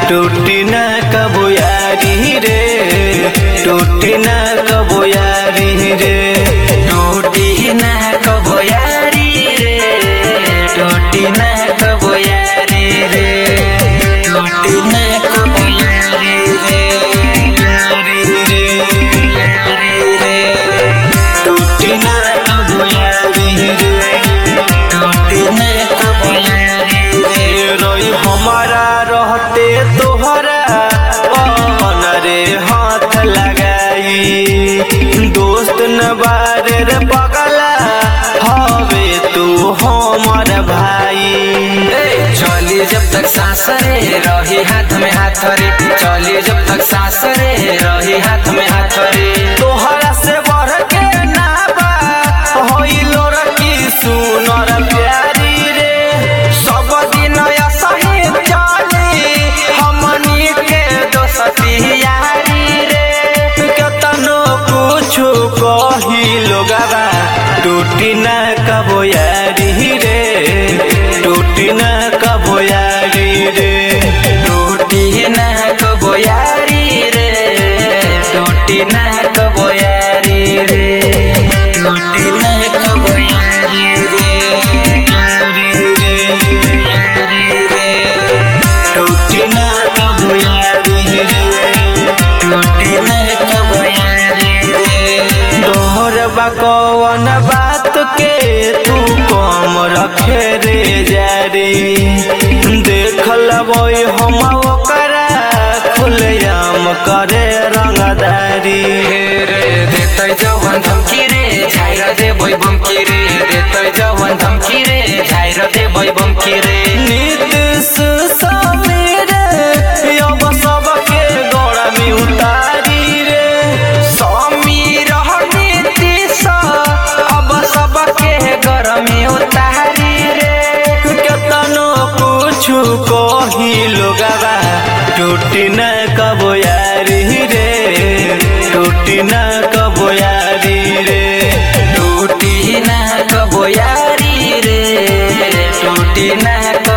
टूटी ना कबो यारी रे, टूटी ना कबो यारी रे, टूटी ना कबो यारी रे, टूटी ना कबो यारी रे, टूटी ना कबो यारी रे, यारी रे, यारी रे, टूटी ना कबो यारी रे, टूटी ना कबो यारी रे। रोई हमारा रहते तोहरा कौन रे हाथ लगाई, दोस्त न बारे रे पगला हवे तू हमर भाई। चली जब तक सांस रे रही हाथ में हाथ रे, चली जब तक सांस रे रही हाथ में हाथ रे, तोहरा से बढ़ के ना बा होइलो रखी सुनर प्यारी रे, सब दिन सही चली हमनी के दोस्ती यारी रे, केतनो कुछ कही लोगवा टूटी ना कबो यारी रे, टूटी ना कबो यारी रे, टूटी ना कबो यारी रे, टूटी ना कबो यारी रे, टूटी ना कबो यारी रे, यारी रे, यारी रे, टूटी ना कबो यारी रे, टूटी ना कबो यारी रे। तोहर कौन बात के तू कम रखे रे जारी, देख लबई हम ओकरा खुलेआम करे रंगदारी। रे देतै जवन धमकी रे झाइर देबै बमकी रे, देतै जवन धमकी रे झाइर देबै बमकी रे, नीतीश समीर अब सबके गोड़ा में उतारी रे, समीर नीतीश अब सबके गरमी उतारी रे, केतनो कुछ कही लोगवा टूटी ना कबो यारी रे, टूटी ना कबो यारी रे, टूटी ना कबो यारी रे, टूटी ना